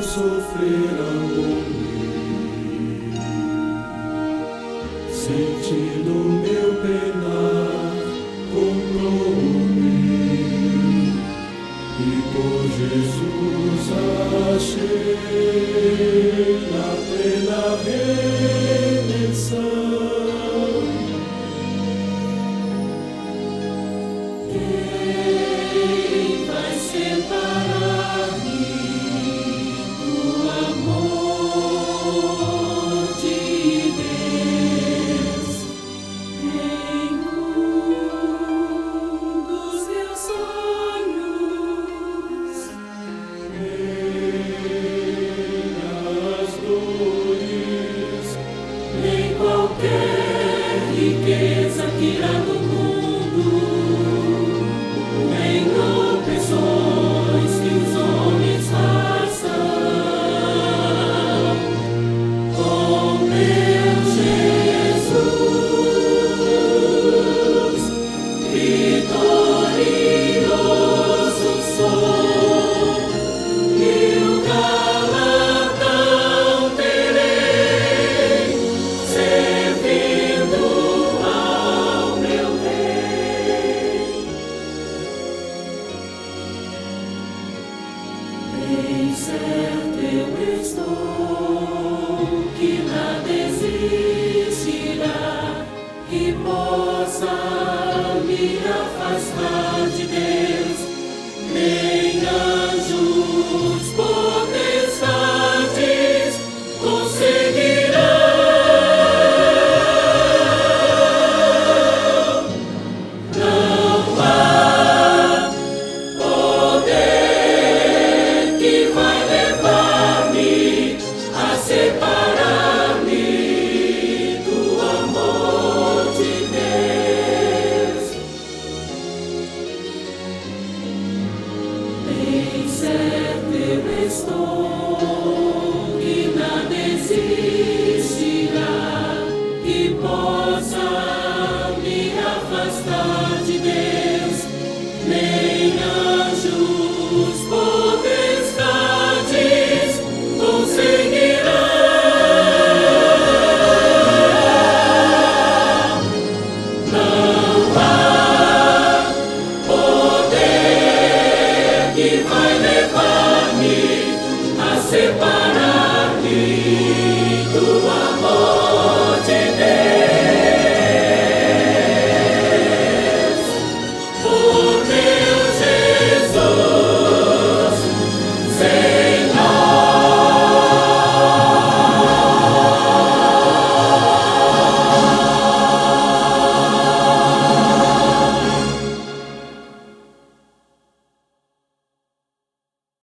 sofrer amor, sentindo meu penar, comprou-me, e por Jesus achei a plena redenção. Quem vai separar-me do amor de Deus? Nenhum dos meus sonhos, Nem as dores, nem qualquer riqueza que irá no mundo, nem opressões que os homens façam, com meu Jesus, vitorioso sou, e o galardão terei, servindo ao meu Rei. Bem certo eu estou que nada existirá que possa me afastar de Deus, nem anjos, potestades conseguirão. Não há poder que vai levar